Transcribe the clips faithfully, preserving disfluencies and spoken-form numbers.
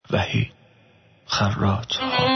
وحید خراط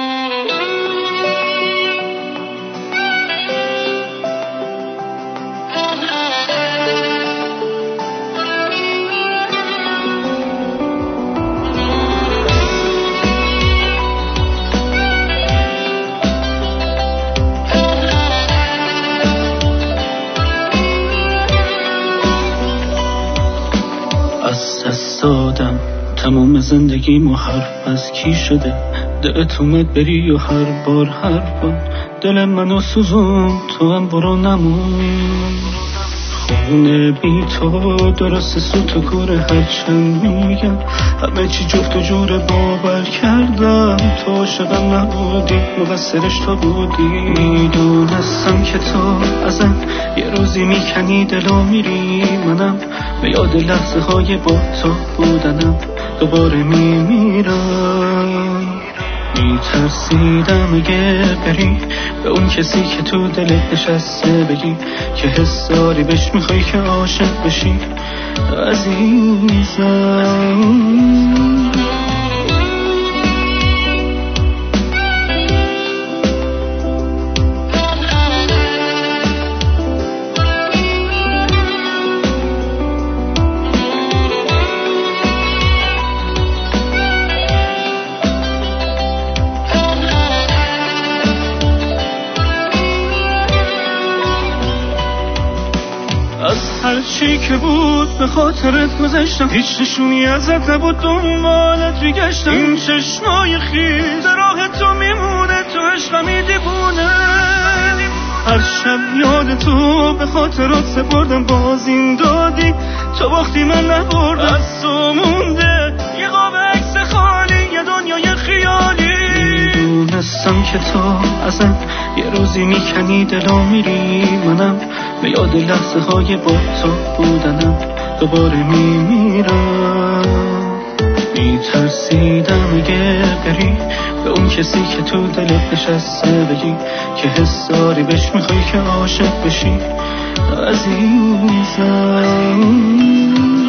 از دست دادم تمام زندگیمو، حرف از کی شده دلت اومد بری و هر بار هر بار دل منو سوزون، تو هم برو نمون. خونه بی تو درست سوت و کوره، هرچند میگم همه چی جفت و جوره باور کردم. تو عاشقم نبودی، مقصرش تو بودی. میدونستم که تو ازم یه روزی میکنی دلو میری، منم به یاد لحظه های با تو بودنم دوباره میمیرم. میترسیدم اگه بری به اون کسی که تو دلت نشسته بگی که حس داری بهش، میخوای که عاشق بشی عزیزم. از هر چی که بود به خاطرت گذشتم، هیچ نشونی ازت نبود، دنبالت میگشتم. این چشمای خیز راه تو میمونه، تو عشقمی دیوونه. هر شب یاد تو به خاطرات سپردم، باز این دادی تو وقتی من نبردم. از تو مونده یه قاب عکس خالی، یه دنیای خیالی. میدونستم که تو ازم یه روزی میکنی دلو میری، منم به یاد لحظه های با تو بودنم دوباره میمیرم. میترسیدم اگه بری به اون کسی که تو دلت نشسته بگی که حس داری بهش، میخوای که عاشق بشی عزیزم.